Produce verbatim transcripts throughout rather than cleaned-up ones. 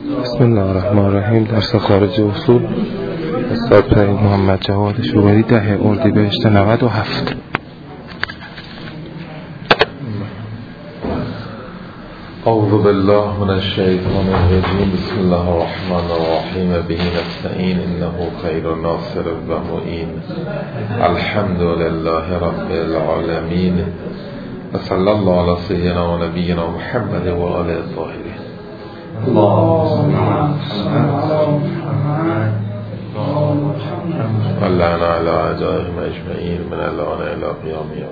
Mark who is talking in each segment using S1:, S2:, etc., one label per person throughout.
S1: بسم الله الرحمن الرحیم. درس خارج اصول استاد پرید محمد جواد شوبری، ده اردیبهشت نود و هفت.
S2: اعوذ بالله من الشیطان الرجیم. بسم الله الرحمن الرحیم. به نستعین انه خیر ناصر و معین. الحمد لله رب العالمین و صلی الله علی سیدنا و نبینا محمد و آله الطاهرین. اللهم صل علی محمد و لعن علی اعدائهم اجمعین من الان الی قیام یوم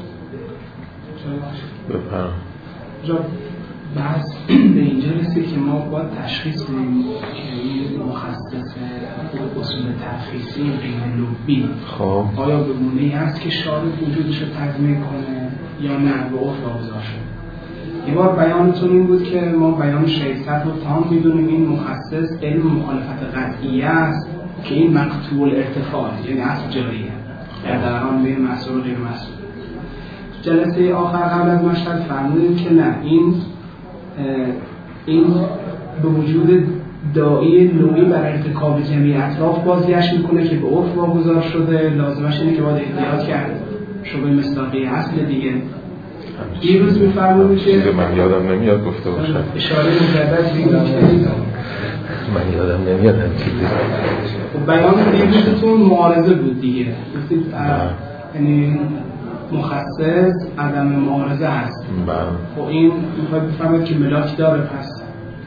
S2: الدین. بفرمایید.
S3: بحث به اینجا رسید که ما باید تشخیص بدیم که مخصص اصول تفخیصی غیر لبی
S2: خب
S3: آیا به گونه‌ای هست که شارع وجودش رو تضمین کنه یا نه به عرف واگذار شده. یه بار بیانتون این بود که ما بیان ششصد رو تام میدونیم این مخصص علم مخالفت قطعیه است که این مقطوع الارتفاع یعنی اصل جاریه در دران بین مسئول و غیر مسئول. جلسه آخر قبل از مشهد فرمودیم که نه، این این به وجود داعی نوعی بر ارتکاب جمعی اطراف بازگشت میکنه که به عرف واگذار شده. لازمش اینه که باید احتیاط کرد، شبه مصداقی اصل دیگه. یه روز میفرمودیم که
S2: من یادم نمیاد گفته باشم
S3: اشاره مجدد بگیم که
S2: من یادم نمیاد هم چیزی.
S3: بیان دیگه‌تون معارضه بود دیگه، یعنی مخصص عدم معارضه هست. خب این میخواد بفهمید که ملاک داره. پس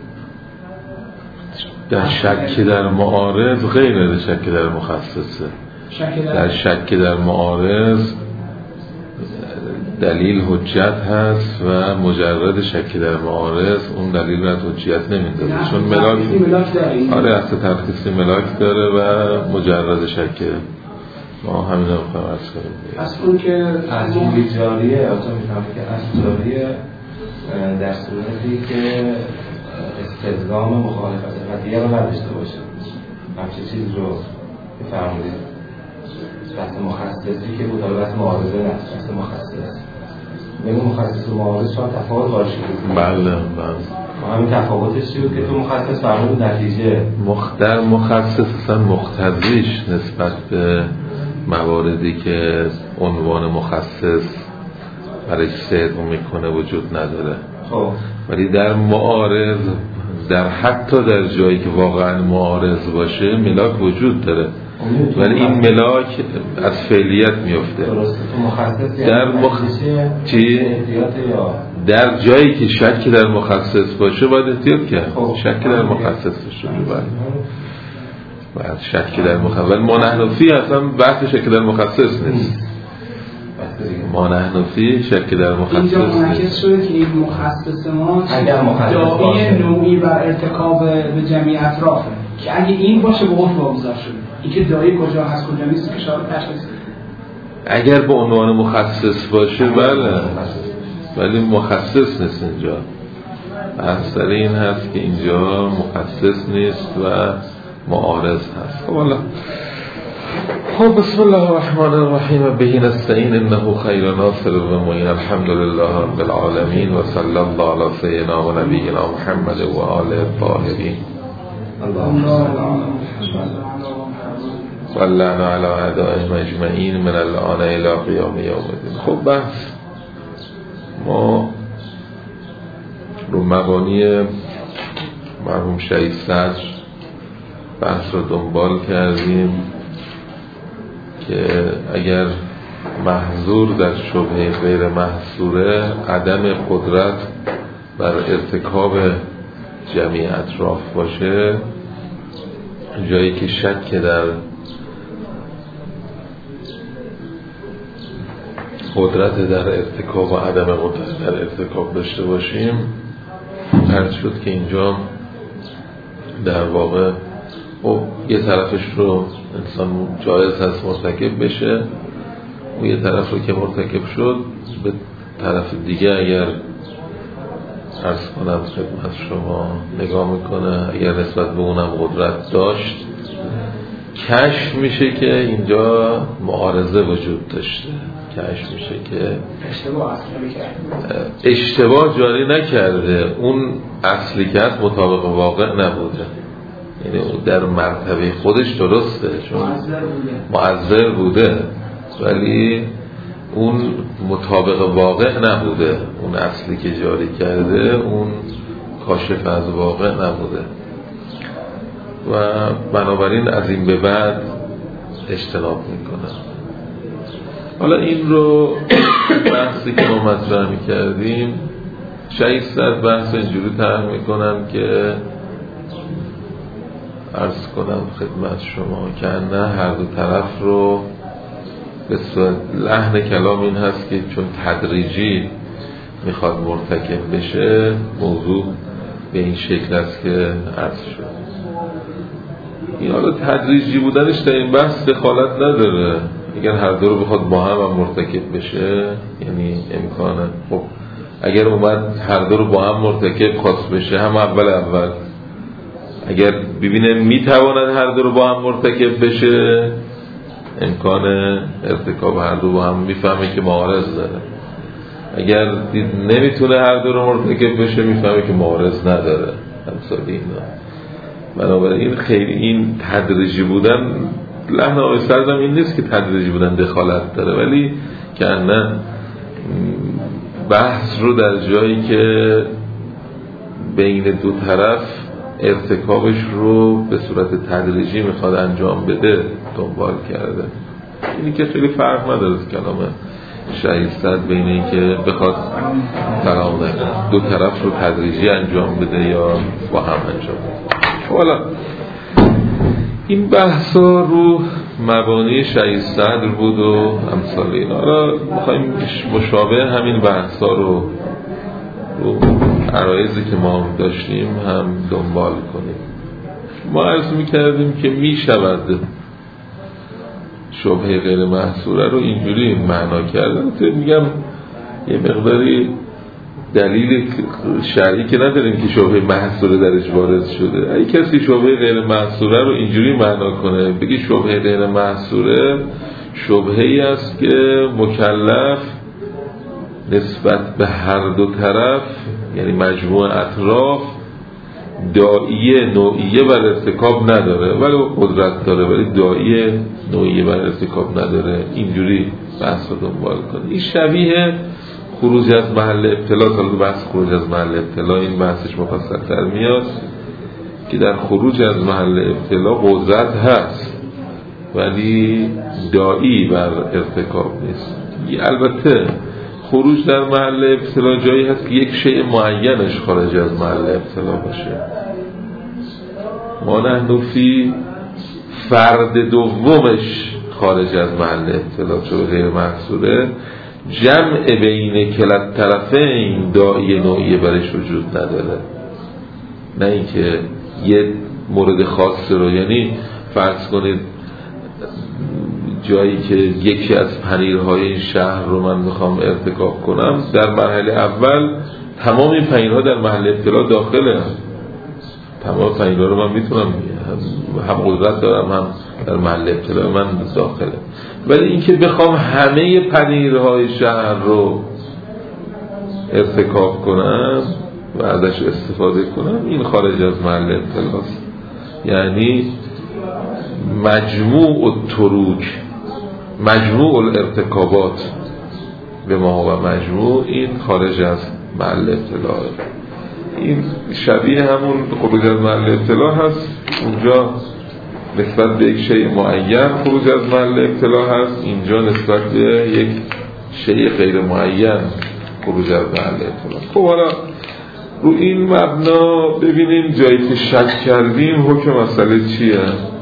S2: در شک در معارض غیر در شک در مخصصه. در شک در معارض دلیل حجت هست و مجرد شک در معارض اون دلیل را حجت نمیداره، چون ملاک آره اصل ترخیصی ملاک داره و مجرد شک ما همین رو بخواهیم ارز کنیم.
S3: اصلا که
S4: تضمین جاریه آتا میفهمه که اصل جاریه در صورتی که استلزام مخالفت قطعیه رو نداشته باشه. همچه چیز رو بفرمودید بحث مخصصی که بود، حالا بحث معارضه نه، بحث مخصص بین مخصص و معارض شما تفاوت وارد شده.
S2: بله بله.
S4: همین تفاوتش چی بود که تو مخصص فرمود نتیجه
S2: در مخصص اصلا مقتضیش نسبت به مواردی که عنوان مخصص برای صدق میکنه وجود نداره.
S4: خب
S2: ولی در معارض، در حتی در جایی که واقعا معارض باشه ملاک وجود داره، ولی این ملاک از فعلیت میفته. در مخ... چی؟ در جایی که شک در مخصص باشه باید احتیاط کرد. شک در مخصص باشه باید بعد شک در مخصص. ولی ما نحنفی اصلا بحث شک در مخصص نیست. ما نحنفی شک در مخصص نیست.
S3: اینجا منعکس شده که این مخصص ما داعی نوعی بر ارتکاب به جمعی اطرافه که اگه این باشه به عرف واگذار شده. اینکه داعی کجا هست کجا نیست که شارع تشخیص.
S2: اگر به عنوان مخصص باشه بله، ولی مخصص نیست اینجا. اصل این هست که اینجا مخصص نیست و معارض هست. خب الله. خب بسم الله الرحمن الرحیم. به نستعین انه خیر ناصر و معین. الحمد لله رب العالمین و صلی الله علی سیدنا و نبینا محمد و آله الطاهرین. و لعن علی اعدائهم اجمعین من الان الی قیام یوم الدین. خب بحث ما رو مبانی مرحوم شهید صدر بحث رو دنبال کردیم که اگر محظور در شبهه غیر محظوره عدم قدرت بر ارتکاب جمعی اطراف باشه، جایی که شک در قدرت در ارتکاب و عدم قدرت در ارتکاب داشته باشیم، عرض شد که اینجا در واقع او یه طرفش رو انسان جایز هست مرتکب بشه، و یه طرف رو که مرتکب شد به طرف دیگه اگر عرض کنم خدمت شما نگاه میکنه، اگر نسبت به اونم قدرت داشت کشف میشه که اینجا معارضه وجود داشته، کشف میشه که اشتباه جاری نکرده، اون اصلی که هست مطابق واقع نبوده، یعنی در مرتبه خودش درسته چون معذر بوده ولی اون مطابق واقع نبوده، اون اصلی که جاری کرده اون کاشف از واقع نبوده و بنابراین از این به بعد اجتناب میکنم. حالا این رو بحثی که ما مطرح میکردیم شایسته بحث اینجوری طرح میکنم که عرض کنم خدمت شما که نه هر دو طرف رو به صورت لحن کلام این هست که چون تدریجی میخواد مرتکب بشه موضوع به این شکل است که عرض شد. این حالا تدریجی بودنش در این بحث دخالت نداره، اگر هر دو رو بخواد با هم, هم مرتکب بشه یعنی امکانه. خب اگر اومد هر دو رو با هم مرتکب خواست بشه هم اول اول اگر ببینه میتواند هر دو رو با هم مرتکب بشه امکان ارتکاب هر دو با هم میفهمه که معارض داره، اگر دید نمیتونه هر دو رو مرتکب بشه میفهمه که معارض نداره. همسال اینا بنابراین خیلی این تدریجی بودن لحن آقای سردم این نیست که تدریجی بودن دخالت داره، ولی که نه بحث رو در جایی که بین دو طرف ارتکابش رو به صورت تدریجی میخواد انجام بده دنبال کرده. اینی که خیلی فرق نداره کلام شایسته بین این که بخواد تقاضا دو طرف رو تدریجی انجام بده یا با هم انجام بده. حالا این بحثا رو مبانی شایسته بود و امثال اینا. حالا میخواییم مشابه همین بحثا رو رو عرایزی که ما داشتیم هم دنبال کنیم. ما عرض میکردیم که میشود شبهه غیر محصوره رو اینجوری معنا کردن. میگم یه مقداری دلیل شرعی که نداریم که شبهه محصوره درش وارد شده. اگه کسی شبهه غیر محصوره رو اینجوری معنا کنه بگی شبهه غیر محصوره شبهه‌ای است که مکلف نسبت به هر دو طرف یعنی مجموع اطراف داعیه نوعیه بر ارتکاب نداره ولی قدرت داره ولی داعیه نوعیه بر ارتکاب نداره. اینجوری بحث رو دنبال کنه. این شبیه خروج از محل ابتلا. حالا بحث خروج از محل ابتلا این بحثش مفصل‌تر میاد که در خروج از محل ابتلا قدرت هست ولی داعی بر ارتکاب نیست. البته خروج در محل ابتلا جایی هست که یک شیء معینش خارج از محل ابتلا باشه. ما نحن فی فرد دومش خارج از محل ابتلا چون غیر محصوره جمع بین کلا طرفین داعی نوعی برش وجود نداره. نه اینکه یه مورد خاص رو یعنی فرض کنید جایی که یکی از پنیرهای این شهر رو من میخوام ارتکاب کنم در مرحله اول تمام این پنیرها در محل ابتلا داخله، تمام پنیرها رو من میتونم هم قدرت دارم هم در محل ابتلا من داخله، ولی اینکه بخوام همه پنیرهای شهر رو ارتکاب کنم و ازش استفاده کنم این خارج از محل ابتلاست. یعنی مجموع التروک مجموع الارتکابات به ما و مجموع این خارج از محل ابتلا. این شبیه همون خروج از محل ابتلا هست. اونجا نسبت به یک شیء معین خروج از محل ابتلا هست، اینجا نسبت به یک شیء غیر معین خروج از محل ابتلا. خب حالا رو این مبنا ببینیم جایی که شک کردیم حکم مسئله چیه.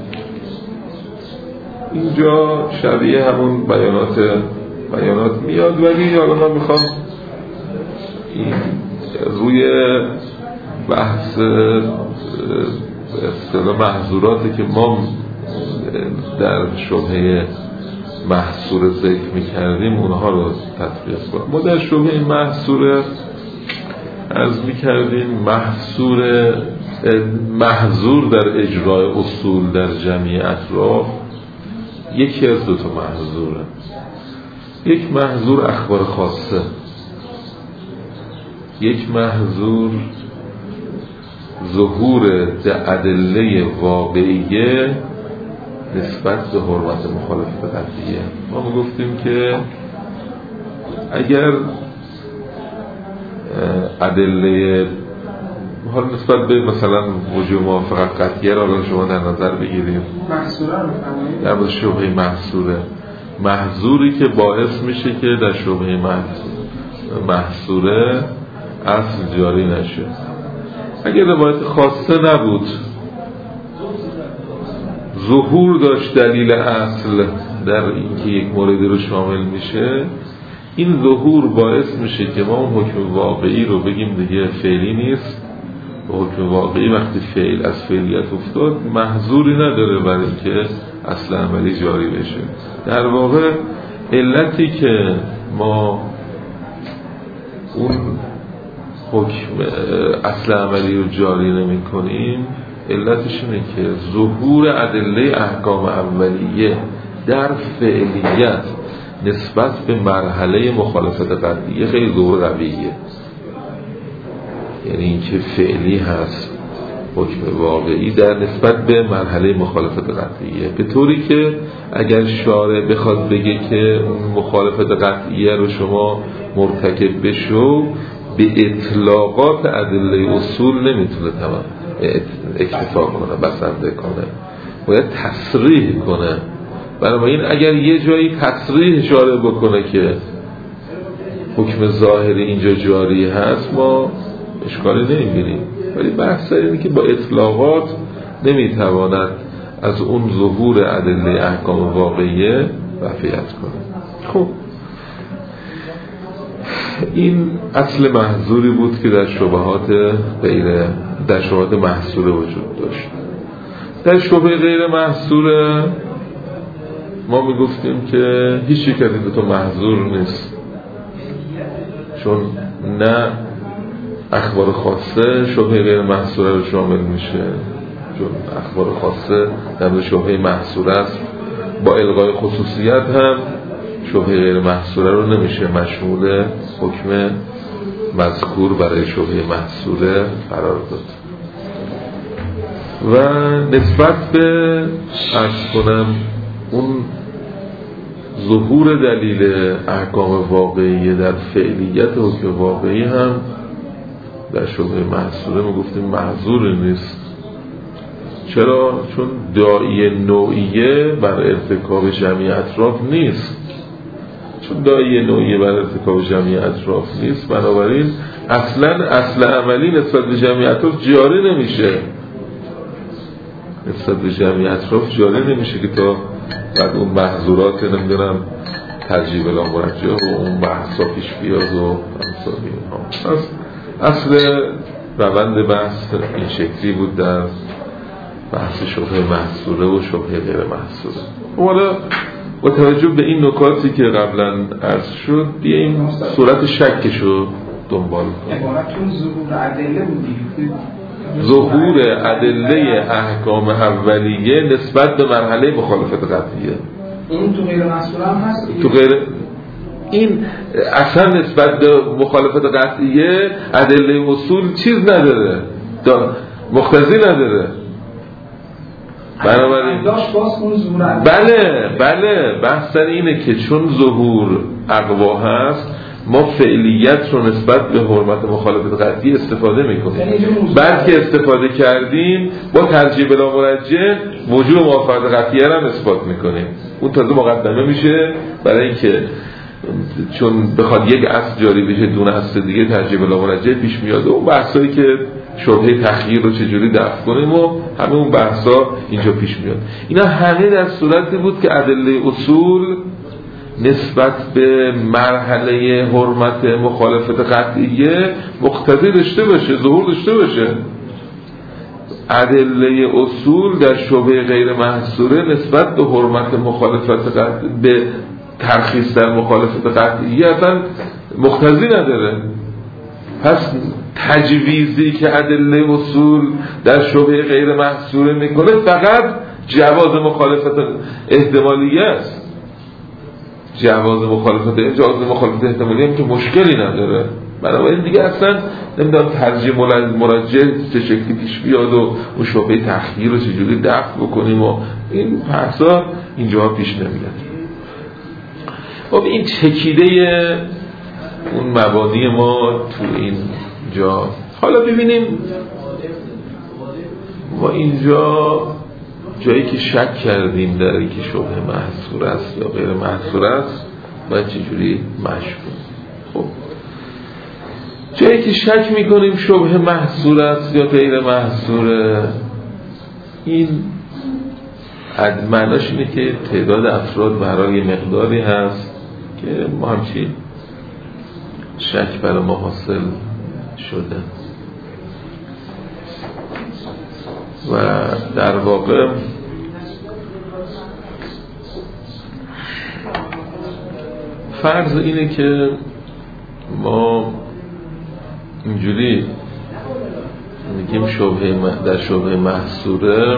S2: اینجا شبیه همون بیانات بیانات میاد ولی حالا من میخوام این روی بحث اصطلاح محظوراتی که ما در شبهه محصور ذکر میکردیم اونها رو تطبیق کنیم. ما در شبهه محصور عرض میکردیم محصور محظور در اجرای اصول در جمعی اطراف یکی از دو تا محظوره. یک محظور اخبار خاصه، یک محظور ظهور ادله واقعیه نسبت به حرمت مخالفت قطعیه. ما گفتیم که اگر ادله حال نسبت به مثلا وجوب موافقت قطعیه را شما در نظر بگیریم،
S3: محصوره رو بفرمایید،
S2: در شبهه محصوره، محظوری که باعث میشه که در شبهه محصوره اصل جاری نشه. اگر روایت خاصه نبود، ظهور داشت دلیل اصل در اینکه یک موردی رو شامل میشه، این ظهور باعث میشه که ما اون حکم واقعی رو بگیم دیگه فعلی نیست. حکم واقعی وقتی فعل از فعلیت افتاد محظوری نداره برای اینکه اصل عملی جاری بشه. در واقع علتی که ما اون حکم اصل عملی رو جاری نمی کنیم علتش اینه که ظهور ادله احکام اولیه در فعلیت نسبت به مرحله مخالفت قطعیه خیلی ظهور قویه. یعنی اینکه فعلی هست حکم واقعی در نسبت به مرحله مخالفت قطعیه، به طوری که اگر شارع بخواد بگه که مخالفت قطعیه رو شما مرتکب بشو، به اطلاقات ادله اصول نمیتونه تمام اکتفا کنه، بسنده کنه، باید تصریح کنه. بنابراین اگر یه جایی تصریح شارع بکنه که حکم ظاهری اینجا جاری هست، ما اشکالی نمیبینیم، ولی بحث اینه که با اطلاقات نمیتواند از اون ظهور ادله احکام واقعیه رفعیت کنه. خب این اصل محظوری بود که در شبهات غیر در شبهات محصوره وجود داشت. در شبهه غیر محصوره ما میگفتیم که هیچ یک از این دو تا محظور نیست، چون نه اخبار خاصه شبهه غیر محصوره رو شامل میشه، چون اخبار خاصه در شبهه محصوره است، با الغای خصوصیت هم شبهه غیر محصوره رو نمیشه مشمول حکم مذکور برای شبهه محصوره قرار داد. و نسبت به عرض کنم اون ظهور دلیل احکام واقعی در فعلیت حکم واقعی هم در شبهه محصوره ما گفتیم محظور نیست. چرا؟ چون داعی نوعیه بر ارتکاب جمعی اطراف نیست. چون داعی نوعیه بر ارتکاب جمعی اطراف نیست، بنابراین اصلا اصل عملی نسبت به جمعی اطراف جاری نمیشه. نسبت به جمعی اطراف جاری نمیشه که تا بعد اون محظورات نمیدونم ترجیح بلا مرجع و اون بحثا پیش بیاد و همسانی اینها. اصل روند بحث این شکلی بود در بحث شبهه محصوره و شبهه غیر محصوره. حالا با توجه به این نکاتی که قبلا عرض شد بیاییم صورت شکشو دنبال کنیم.
S3: عبارتون ظهور ادله بودید،
S2: ظهور ادله احکام اولیه نسبت به مرحله مخالفت قطعیه.
S3: اون تو غیر محصوره هم هست؟
S2: تو غیر این اصلا نسبت به مخالفت قطعیه ادله اصول چیز نداره، مقتضی نداره. بنابراین بله بله بحث اینه که چون ظهور اقوا هست ما فعلیت رو نسبت به حرمت مخالفت قطعی استفاده میکنیم. بعد که استفاده کردیم با ترجیح بلا مرجح وجود موافقت قطعیه رو هم اثبات میکنیم. اون تازه مقدمه میشه برای اینکه چون بخواد یک اصل جاری بشه دون اصل دیگه ترجیح بلا مرجح پیش میاد و اون بحثایی که شبهه تخییر رو چجوری دفع کنیم و همه اون بحثا اینجا پیش میاد. اینا همه در صورتی بود که ادله اصول نسبت به مرحله حرمت مخالفت قطعیه مقتضی داشته باشه، ظهور داشته باشه. ادله اصول در شبهه غیر محصوره نسبت به حرمت مخالفت قطعی به ترخیص در مخالفت قطعیه اصلا مقتضی نداره. پس تجویزی که ادله اصول در شبهه غیر محصوره میکنه فقط جواز مخالفت احتمالیه است. جواز مخالفت جواز مخالفت احتمالی هم که مشکلی نداره. بنابراین دیگه اصلا نمیدونم ترجیح مرجح چه شکلی پیش بیاد و اون شبهه تخییر رو چجوری دفع بکنیم و این بحثا اینجا پیش نمیاد. خب این چکیده اون مبانی ما تو این جا. حالا ببینیم ما اینجا جایی که شک کردیم در اینکه شبهه محصور است یا غیر محصور است باید چجوری مشکوک. خب جایی که شک میکنیم شبهه محصور است یا غیر محصوره، این معناش اینه که تعداد افراد برای مقداری هست که ما همچین شک برای ما حاصل شده و در واقع فرض اینه که ما اینجوری میگیم شبهه در شبهه محصوره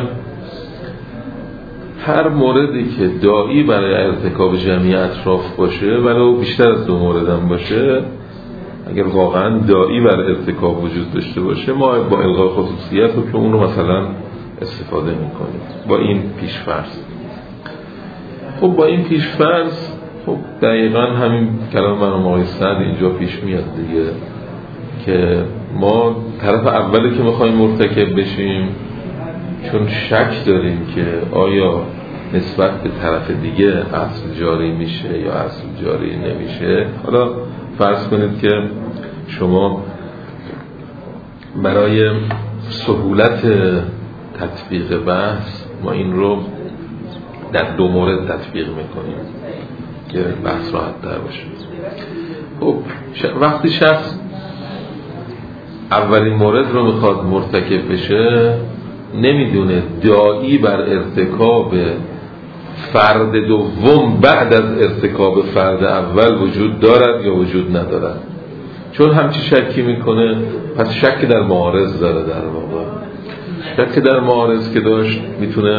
S2: هر موردی که داعی برای ارتکاب جمعی اطراف باشه ولو بیشتر از دو مورد هم باشه، اگر واقعا داعی برای ارتکاب وجود داشته باشه ما با الغای خصوصیت رو که اون رو مثلا استفاده میکنیم با این پیش‌فرض. خب با این پیش‌فرض خب دقیقاً همین کلام من و آقای سعد اینجا پیش میاد دیگه که ما طرف اولی که میخوایم مرتکب بشیم چون شک داریم که آیا نسبت به طرف دیگه اصل جاری میشه یا اصل جاری نمیشه. حالا فرض کنید که شما برای سهولت تطبیق بحث ما این رو در دو مورد تطبیق میکنیم که بحث راحت تر باشه. خب وقتی شخص اولین مورد رو میخواد مرتکب بشه نمیدونه داعی بر ارتکاب فرد دوم بعد از ارتکاب فرد اول وجود دارد یا وجود ندارد. چون همچی شکی میکنه پس شک در معارض داره. در واقع شک در معارض که داشت میتونه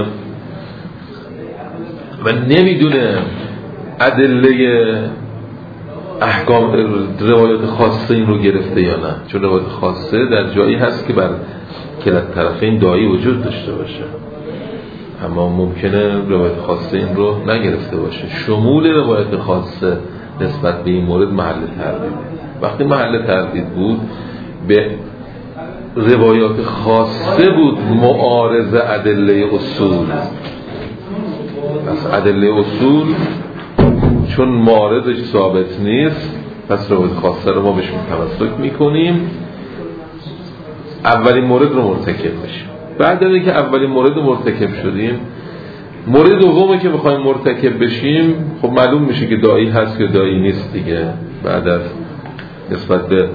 S2: و نمیدونه ادله احکام روایات خاصه این رو گرفته یا نه، چون روایات خاصه در جایی هست که بر کلا طرفین داعی وجود داشته باشه اما ممکنه روایت خاصه این رو نگرفته باشه. شمول روایت خاصه نسبت به این مورد محل تردید. وقتی محل تردید بود به روایات خاصه بود معارض ادله اصول. پس ادله اصول چون معارضش ثابت نیست پس روایت خاصه رو ما بهشون تمسک میکنیم، اولین مورد رو مرتکب بشیم. بعد از اینکه اولین مورد رو مرتکب شدیم مورد دومی که میخوایم مرتکب بشیم خب معلوم میشه که داعی هست یا داعی نیست دیگه. بعد از نسبت به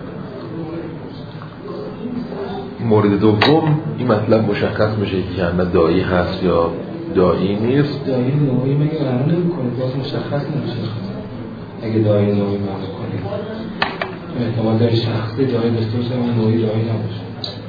S2: مورد دوم این مطلب مشخص میشه که همه داعی هست یا داعی نیست.
S3: داعی نوعی مگه قرار نمیکنه باز مشخص نمیشه. اگه داعی نوعی معلوم کنیم احتمال داره شخصی داعی داشته باشه اما نوعی داعی نباشه.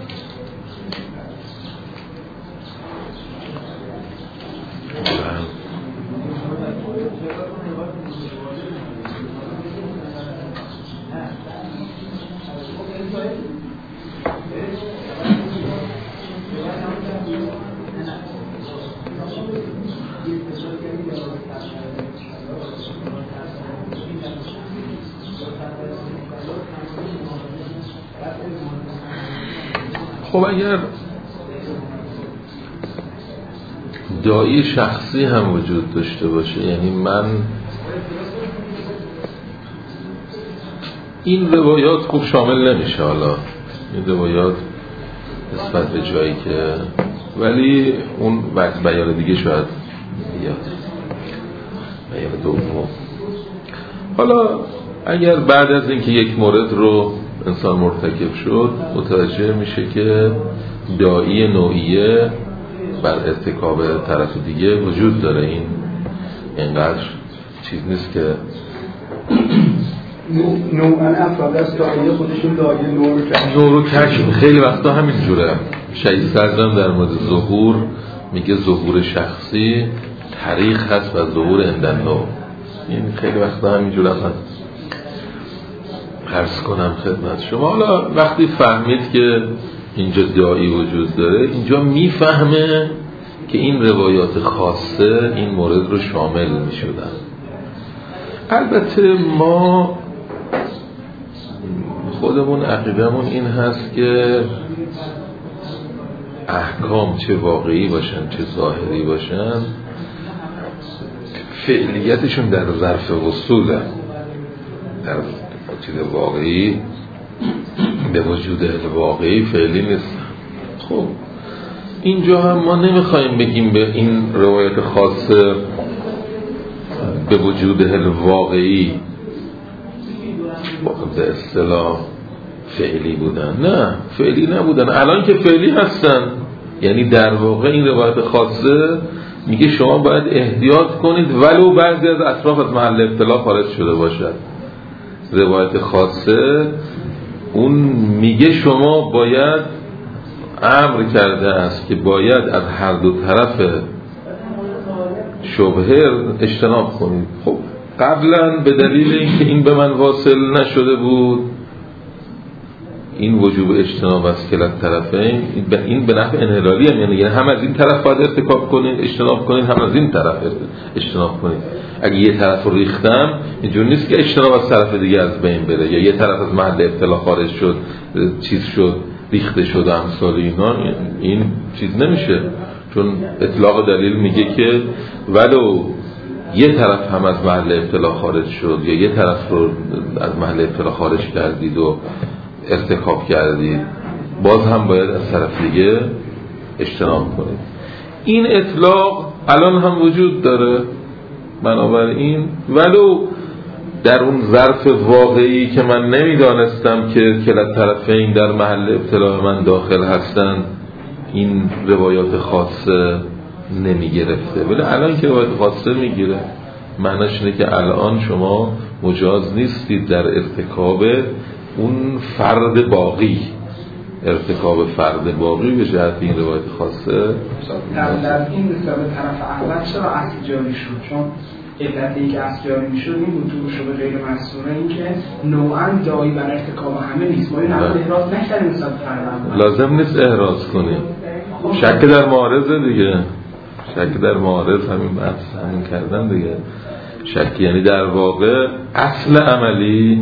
S2: خب اگر داعی شخصی هم وجود داشته باشه، یعنی من این روایات خوب شامل نمیشه، حالا این روایات نسبت به جایی که ولی اون وقت بیان دیگه شاید بیاد بیان دوم. حالا اگر بعد از اینکه یک مورد رو انسان مرتکب شد متوجه میشه که داعی نوعیه بر ارتکاب طرف دیگه وجود داره، این اینقدر چیز نیست که
S5: نوعاً افراد از دایره خودشون دایره نور کشف
S2: نور و کشف خیلی وقتا همین جوره. شهید صدرم در مورد ظهور میگه ظهور شخصی طریق هست و ظهور اندنو. این خیلی وقتا همین جوره هست. عرض کنم خدمت شما، حالا وقتی فهمید که اینجا داعی وجود داره، اینجا میفهمه که این روایات خاصه این مورد رو شامل میشدن. البته ما خودمون عقیدمون این هست که احکام چه واقعی باشن چه ظاهری باشن فعلیتشون در ظرف وصوله، در چیز واقعی به وجود واقعی فعلی نیست. خب اینجا هم ما نمیخوایم بگیم به این روایت خاصه به وجود واقعی به اصطلاح فعلی بودن، نه فعلی نبودن، الان که فعلی هستن. یعنی در واقع این روایت خاصه میگه شما باید احتیاط کنید ولو بعضی از اطراف از محل ابتلا خارج شده باشد. روایت خاصه اون میگه شما باید امر کرده است که باید از هر دو طرف شبهه اجتناب کنید. خب قبلا به دلیل اینکه این به من واصل نشده بود، این وجوب اجتناب از کلا طرفین، این به نحو انحلالی هم یعنی هم از این طرف باید ارتکاب کنید اجتناب کنید، هم از این طرف اجتناب کنید. اگه یه طرف رو ریختم اینجور نیست که اجتناب از طرف دیگه از بین بره، یا یه طرف از محل ابتلا خارج شد چیز شد ریخته شد امثال اینا، این چیز نمیشه. چون اطلاق دلیل میگه که ولو یه طرف هم از محل ابتلا خارج شد یا یه طرف رو از محل ابتلا خارج کردید و ارتکاب کردید، باز هم باید از طرف دیگه اجتناب کنید. این اطلاق الان هم وجود داره. بنابراین ولو در اون ظرف واقعی که من نمیدانستم که کلا طرفین در محل ابتلا من داخل هستن این روایات خاصه نمی گرفته، ولی الان که روایات خاصه میگیره، معناش اینه که الان شما مجاز نیستید در ارتکاب اون فرد باقی، ارتکاب فرد باقی به جهت این روایت خاصه.
S3: در, در این مثال طرف اول چرا اصل جاری شد؟ چون علتی که اصل جاری میشد این بود تو شبه غیر مصنوعه، این که نوعاً دایی بر ارتکاب همه نیست. ما این همه احراز نکردیم مثال طرف اول.
S2: لازم نیست احراز کنیم. شک در معارضه دیگه، شک در معارض همین بحث همین کردن دیگه. شک یعنی در واقع اصل عملی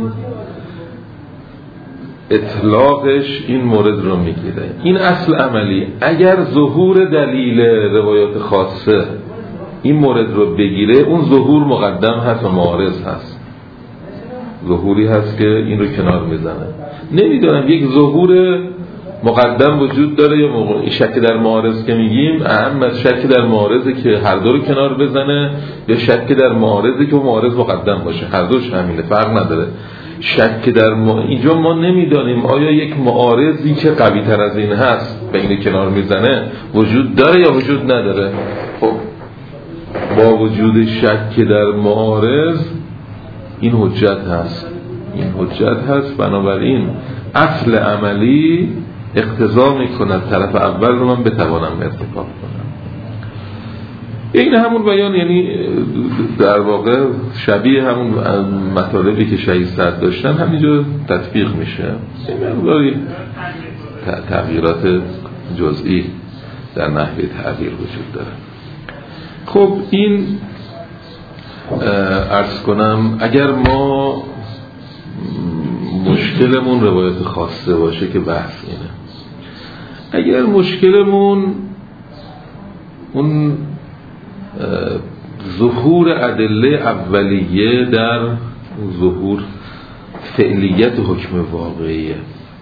S2: اطلاقش این مورد رو میگیره. این اصل عملی اگر ظهور دلیل روایات خاصه این مورد رو بگیره، اون ظهور مقدم هست و معارض هست. ظهوری هست که این رو کنار میزنه. نمیدونم یک ظهور مقدم وجود داره یا موقع شک در معارض که میگیم اهم از شک در معارضه که هر دو رو کنار بزنه، یا شک در معارضه که معارض مقدم باشه. هر دوش همینه، فرق نداره. شک در ما اینجا ما نمیدانیم آیا یک معارضی که قوی تر از این هست بین کنار میزنه وجود داره یا وجود نداره. خب با وجود شک در معارض این حجت هست، این حجت هست. بنابراین اصل عملی اقتضا میکند طرف اول رو من بتوانم ارتکاب کنم. این همون بیان، یعنی در واقع شبیه همون مطالبی که شهید صدر داشتن همینجا تطبیق میشه. این تغییرات جزئی در نحوه تعبیر وجود داره. خب این عرض کنم اگر ما مشکلمون روایت خاصه باشه که بحث اینه، اگر مشکلمون اون ظهور ادله اولیه در ظهور فعلیت حکم واقعیه،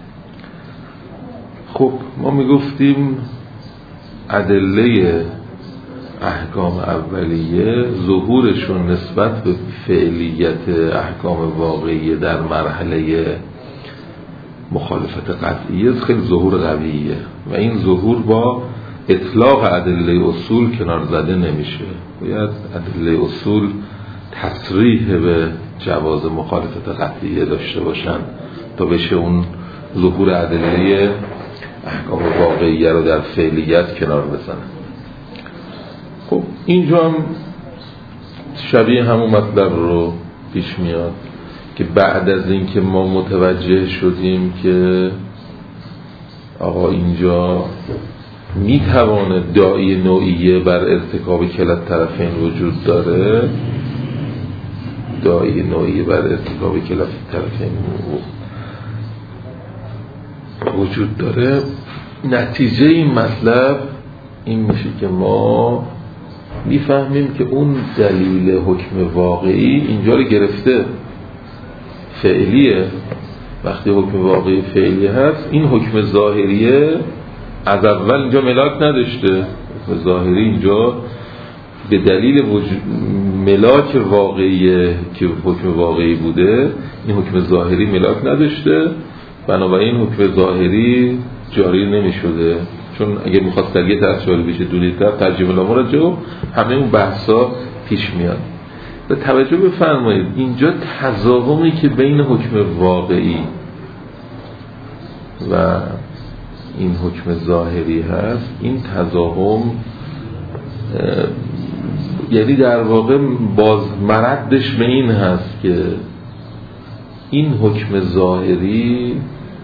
S2: خب ما میگفتیم ادله احکام اولیه ظهورشون نسبت به فعلیت احکام واقعیه در مرحله مخالفت قطعیه خیلی ظهور قویه و این ظهور با اطلاق ادله اصول کنار زده نمیشه. باید ادله اصول تصریح به جواز مخالفت قطعیه داشته باشن تا بشه اون ظهور ادله احکام واقعیه رو در فعلیت کنار بزنن. خب اینجا هم شبیه همون مطلب رو پیش میاد که بعد از این که ما متوجه شدیم که آقا اینجا میتوانه داعی نوعیه بر ارتکاب کلا الطرفین وجود داره، داعی نوعیه بر ارتکاب کلا الطرفین وجود داره، نتیجه این مطلب این میشه که ما میفهمیم که اون دلیل حکم واقعی اینجا رو گرفته، فعلیه. وقتی حکم واقعی فعلی هست، این حکم ظاهریه از اول اینجا ملاک نداشته. حکم ظاهری اینجا به دلیل وجود ملاک واقعیه که حکم واقعی بوده، این حکم ظاهری ملاک نداشته، بنابراین حکم ظاهری جاری نمی شده. چون اگه میخواست در یه طرف جاری بشه دونی طرف ترجمه الامور جو همه اون بحثا پیش میاد. و توجه بفرمایید اینجا تضاهمی که بین حکم واقعی و این حکم ظاهری هست، این تضاهم یعنی در واقع باز مردش به این هست که این حکم ظاهری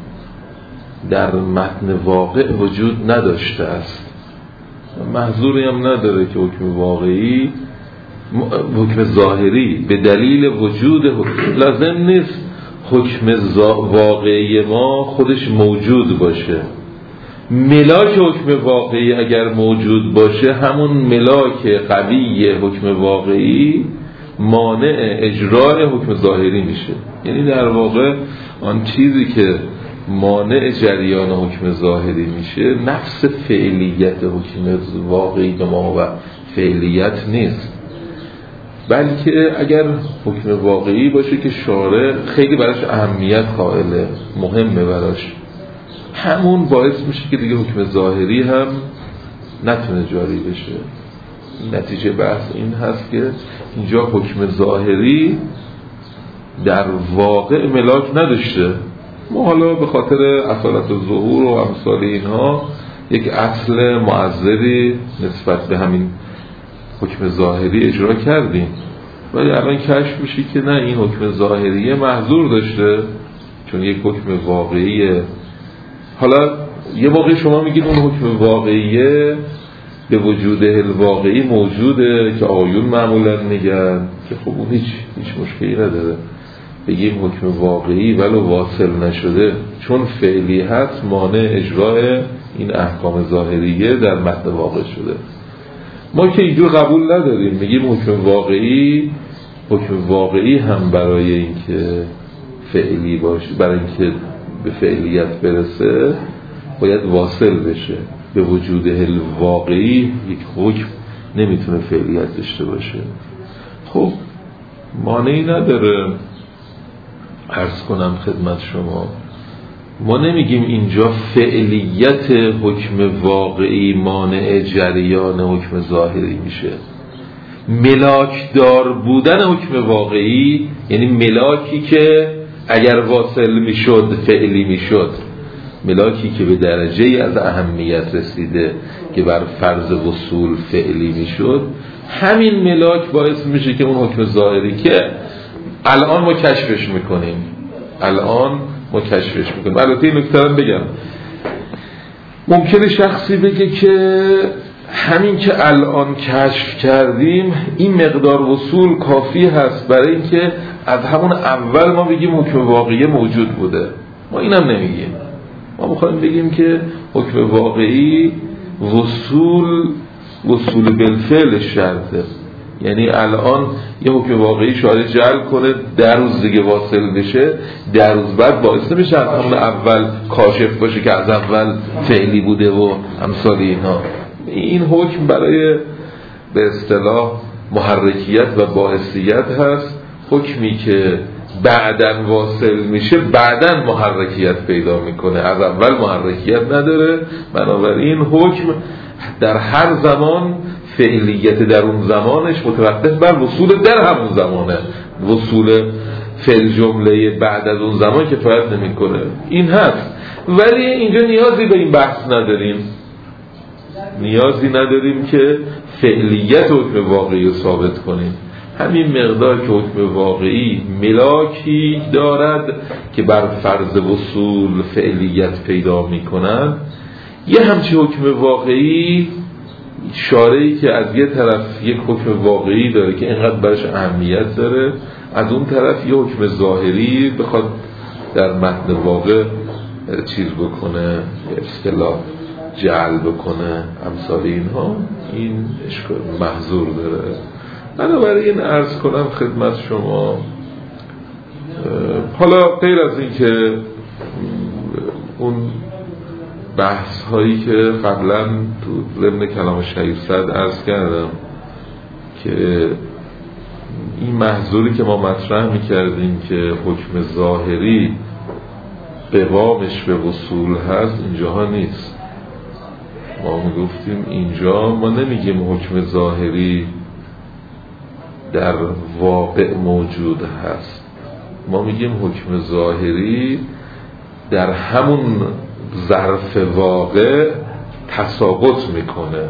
S2: در متن واقع وجود نداشته است. محظوری هم نداره که حکم واقعی حکم ظاهری به دلیل وجود حکم لازم نیست حکم واقعی ما خودش موجود باشه. ملاک حکم واقعی اگر موجود باشه، همون ملاک قوی حکم واقعی مانع اجرای حکم ظاهری میشه. یعنی در واقع آن چیزی که مانع جریان حکم ظاهری میشه نفس فعلیت حکم واقعی ما و فعلیت نیست، بلکه اگر حکم واقعی باشه که شارع خیلی براش اهمیت قائله، مهمه براش، همون باعث میشه که دیگه حکم ظاهری هم نتونه جاری بشه. نتیجه بحث این هست که اینجا حکم ظاهری در واقع ملاک نداشته. ما حالا به خاطر اصالت ظهور و امثال اینها یک اصل معذری نسبت به همین حکم ظاهری اجرا کردیم، ولی الان کشف میشه که نه، این حکم ظاهریه محظور داشته، چون یک حکم واقعیه. حالا یه موقع شما میگید اون حکم واقعیه به وجود الواقعی موجوده که آیون معمولا میگن که خب اون هیچ هیچ مشکلی نداره. بگیم حکم واقعی ولو واصل نشده چون فعلی هست مانع اجرای این احکام ظاهریه در متن واقع شده. ما که اینجور قبول نداریم، میگیم حکم واقعی حکم واقعی هم برای اینکه فعلی باشه، برای اینکه به فعلیت برسه باید واصل بشه. به وجود الواقعی یک حکم نمیتونه فعلیت داشته باشه. خب مانعی نداره عرض کنم خدمت شما، ما نمیگیم اینجا فعلیت حکم واقعی مانع جریان حکم ظاهری میشه. ملاک دار بودن حکم واقعی یعنی ملاکی که اگر واصل میشد فعلی میشد، ملاکی که به درجه از اهمیت رسیده که بر فرض وصول فعلی میشد، همین ملاک باعث میشه که اون حکم ظاهری که الان ما کشفش میکنیم الان ما کشفش میکنیم البته این نکته رو بگم، ممکنه شخصی بگه که همین که الان کشف کردیم این مقدار وصول کافی هست برای اینکه از همون اول ما بگیم حکم واقعی موجود بوده. ما اینم نمیگیم، ما میخوایم بگیم که حکم واقعی وصول وصول بالفعل شرطه. یعنی الان یه حکم واقعی شاید جلب کنه در روز دیگه واصل بشه، در روز بعد باعث نمیشه از همون اول کاشف باشه که از اول فعلی بوده و امثال اینا. این حکم برای به اصطلاح محرکیت و باعثیت هست، حکمی که بعدن واصل میشه بعدن محرکیت پیدا میکنه، از اول محرکیت نداره. بنابراین حکم در هر زمان فعلیت در اون زمانش متوقف بر وصول در همون زمانه. وصول فعل جمله بعد از اون زمان کفایت نمیکنه. این هست، ولی اینجا نیازی به این بحث نداریم. نیازی نداریم که فعلیت حکم واقعی رو ثابت کنیم. همین مقدار که حکم واقعی ملاکی دارد که بر فرض وصول فعلیت پیدا میکنند، یه همچی حکم واقعی شارعی که از یه طرف یک حکم واقعی داره که اینقدر برش اهمیت داره، از اون طرف یه حکم ظاهری بخواد در متن واقع چیز بکنه، اصطلاح جعل بکنه، امثال اینها، این محظور داره. بنابراین عرض کنم خدمت شما، حالا غیر از این که اون بحث هایی که قبلا تو ضمن کلام شهید صدر عرض کردم که این محظوری که ما مطرح میکردیم که حکم ظاهری قوامش به وصول هست، اینجاها نیست. ما میگفتیم اینجا ما نمیگیم حکم ظاهری در واقع موجود هست، ما میگیم حکم ظاهری در همون ظرف واقع تساقط میکنه.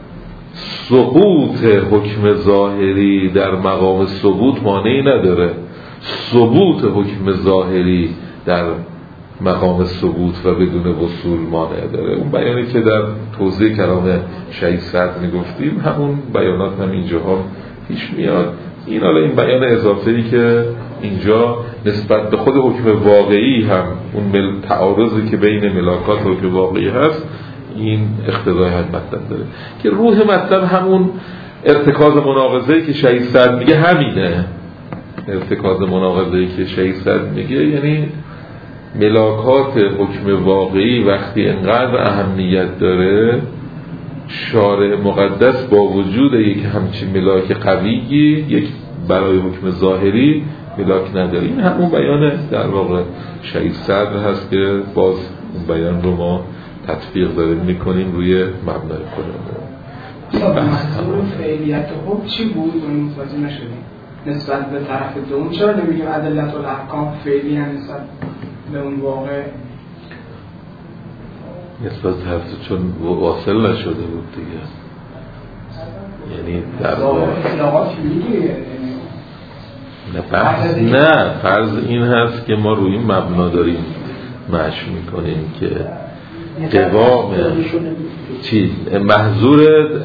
S2: سقوط حکم ظاهری در مقام ثبوت مانعی نداره، ثبوت حکم ظاهری در مقام ثبوت و بدون وصول مانع داره. اون بیانی که در توضیح کلام شهید صدر میگفتیم همون بیانات هم اینجاها پیش میاد. این حالا این بیان اضافه‌ای که اینجا نسبت به خود حکم واقعی هم اون مل... تعارضی که بین ملاکات و حکم واقعی هست، این اقتضای هم مطلب داره که روح مطلب همون ارتکاز مناقضه‌ای که شهید صدر میگه همینه. ارتکاز مناقضه‌ای که شهید صدر میگه یعنی ملاکات حکم واقعی وقتی انقدر اهمیت داره، شارع مقدس با وجود یک همچین ملاک قویی یک برای حکم ظاهری ملاک نداره. این همون بیان در واقع شهید صدر هست که باز اون بیان رو ما تطبیق داریم میکنیم روی مبنای خودمون.
S3: محصول فعلیت حکم چی بود؟ اون متوجه نشدیم نسبت به طرف دوم. چرا نمیگیم ادلت الاحکام فعلی هم نسبت به اون واقع؟
S2: نسبت طرف چون واصل نشده بود دیگه، یعنی در واقع نه فرض نه فرض این هست که ما روی مبنا داریم مشی میکنیم که قوام چی محظور،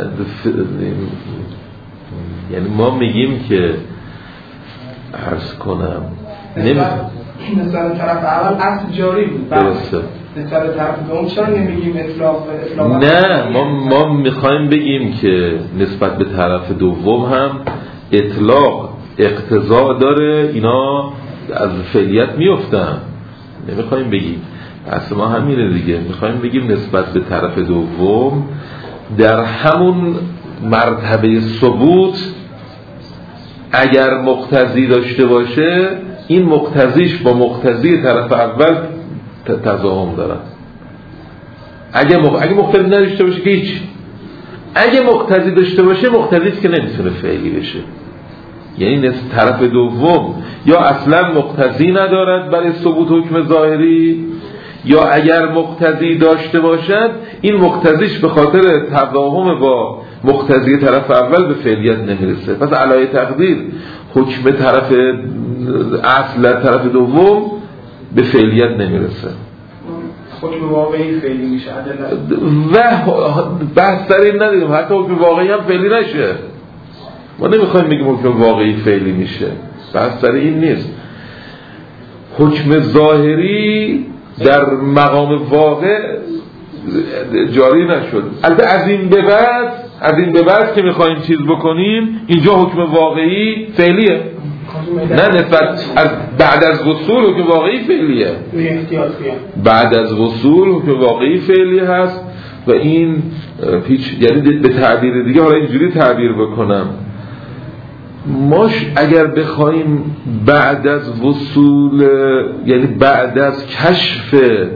S2: یعنی ما میگیم که عرض کنم
S3: نسبت طرف اول اصل جاری بود،
S2: درسته.
S3: نسبت طرف دوم چرا نمیگیم اطلاق؟
S2: نه ما ما میخوایم بگیم که نسبت به طرف دوم هم اطلاق اقتضا داره، اینا از فعلیت میفتن. نمیخوایم بگیم، اصلا ما همینه دیگه، میخوایم بگیم نسبت به طرف دوم در همون مرتبه ثبوت اگر مقتضی داشته باشه، این مقتضیش با مقتضی طرف اول تضاهم دارن. اگه مق... اگه مقتضی نداشته باشه که هیچ، اگه مقتضی داشته باشه مقتضیست که نمیتونه فعلی بشه. یعنی نسبت طرف دوم یا اصلا مقتضی ندارد برای ثبوت حکم ظاهری، یا اگر مقتضی داشته باشد این مقتضیش به خاطر تضاهم با مقتضی طرف اول به فعلیت نمیرسه. پس علای تقدیر حکم طرف اصل در طرف دوم به فعلیت نمیرسه،
S3: حکم واقعی فعلی میشه
S2: و بحث در این نداریم حتی حکم واقعی هم فعلی نشه. ما نمیخوایم بگیم حکم واقعی فعلی میشه، بحث در این نیست. حکم ظاهری در مقام واقع جاری نشد. البته از این به بعد از این به بعد که میخوایم چیز بکنیم، اینجا حکم واقعی فعلیه. نه نسبت از بعد از وصول حکم واقعی فعلیه، بعد از وصول حکم واقعی فعلی هست و این هیچ، یعنی به تعبیر دیگه، حالا اینجوری تعبیر بکنم، ماش اگر بخوایم بعد از وصول، یعنی بعد از کشف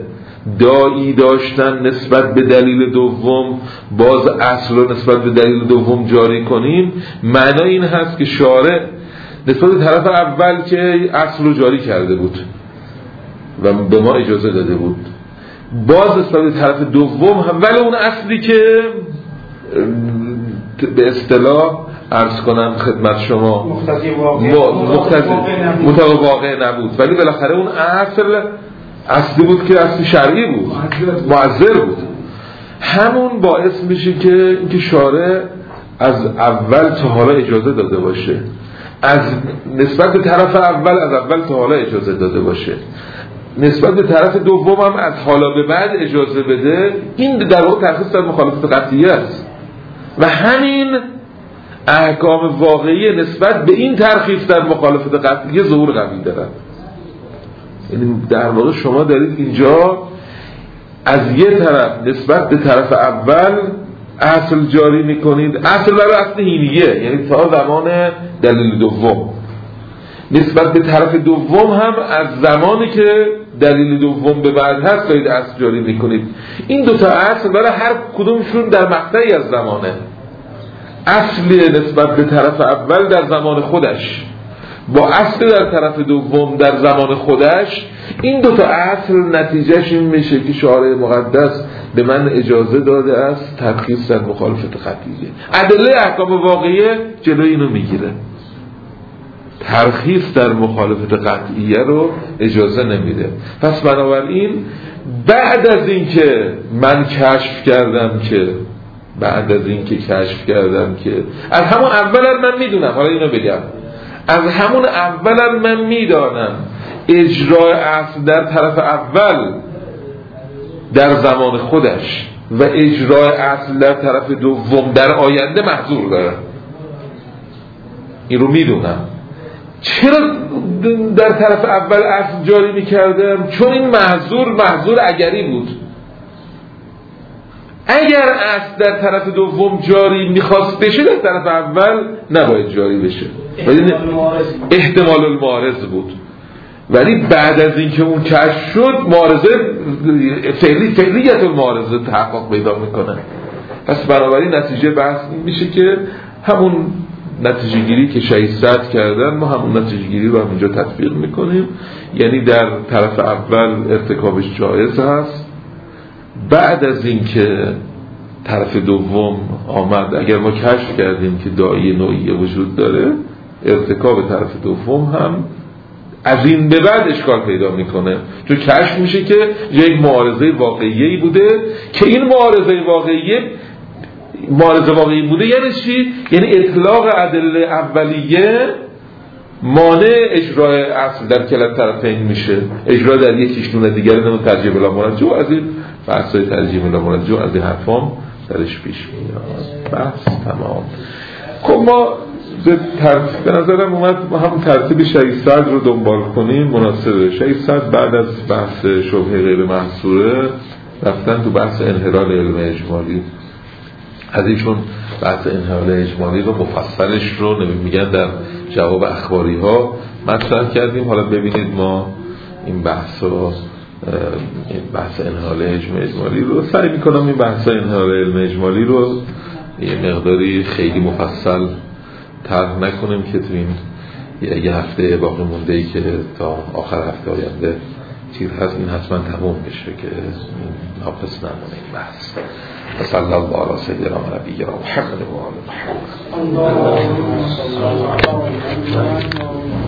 S2: داعی داشتن نسبت به دلیل دوم باز اصل رو نسبت به دلیل دوم جاری کنیم، معنی این هست که شارع نسبت به طرف اول که اصل رو جاری کرده بود و به ما اجازه داده بود، باز نسبت به طرف دوم هم ولی اون اصلی که به اصطلاح عرض کنم خدمت شما مقتضی واقع نبود، ولی بالاخره اون اصل اصلی بود که اصل شرعی بود، مؤثر بود. همون باعث میشه که اینکه شارع از اول تا حالا اجازه داده باشه، از نسبت به طرف اول از اول تا حالا اجازه داده باشه، نسبت به طرف دوم هم از حالا به بعد اجازه بده. این در واقع ترخیص در مخالفت قطعیه است و همین احکام واقعی نسبت به این ترخیص در مخالفت قطعیه ظهور قوی دارد. یعنی در واقع شما دارید اینجا از یه طرف نسبت به طرف اول اصل جاری میکنید، اصل برای اصل هینیه، یعنی تا زمان دلیل دوم. نسبت به طرف دوم هم از زمانی که دلیل دوم به بعد هست دارید اصل جاری میکنید. این دوتا اصل برای هر کدومشون در مقطعی از زمانه. اصلی نسبت به طرف اول در زمان خودش با اصل در طرف دوم در زمان خودش، این دوتا اصل نتیجهش این میشه که شارع مقدس به من اجازه داده است ترخیص در مخالفت قطعیه. ادله احکام واقعیه جلوی اینو میگیره، ترخیص در مخالفت قطعیه رو اجازه نمیده. پس بنابراین بعد از این که من کشف کردم که بعد از این که کشف کردم که از همون اول من میدونم، حالا اینو بگم، از همون اول من میدانم اجرای اصل در طرف اول در زمان خودش و اجرای اصل در طرف دوم در آینده محظور داره. این رو میدونم. چرا در طرف اول اصل جاری میکردم؟ چون این محظور محظور اگری بود. اگر اصل در طرف دوم جاری میخواست بشه در طرف اول نباید جاری بشه، احتمال المعارض بود. ولی بعد از اینکه اون کشف شد معارضه فعلی فعلیت المعارضه تحقق پیدا میکنه. پس بنابراین نتیجه بحث این میشه که همون نتیجه گیری که شایستت کردن ما همون نتیجه گیری رو هم اینجا تطبیق میکنیم. یعنی در طرف اول ارتکابش جایز هست، بعد از اینکه طرف دوم آمد اگر ما کشف کردیم که داعی نوعی وجود داره، ارتکاب طرف دوم هم از این به بعد اشکال پیدا میکنه، چون کشف میشه که یک معارضه واقعی بوده که این معارضه واقعی معارضه واقعی بوده. یعنی چی؟ یعنی اطلاق ادله اولیه مانع اجرای اصل در کلا طرفین میشه، اجرا در یکیش دونه دیگر نمون ترجیح بلا مرجع. از این بحثای ترجیح بلا مرجع از این حرفام درش پیش میاد. بحث تمام. خب ما ترتیب به نظرم اومد ما هم ترتیب شایستت رو دنبال کنیم مناسبه. شایستت بعد از بحث شبهه غیر محصوره رفتن تو بحث انحلال علم اجمالی. از ایشون بحث انحلال اجمالی رو مفصلش رو میگن در جواب اخباری ها مطرح کردیم. حالا ببینید ما این بحث رو این بحث انحلال علم اجمالی رو سعی میکنم این بحث انحلال علم اجمالی رو یه مقداری خیلی مفصل طرح نکنیم که تو این یه هفته باقی مونده ای که تا آخر هفته آینده چیز هست این حتما تموم بشه که ناقص نمونه این بحث. صلی الله علی سیدنا و نبینا محمد و آل محمد.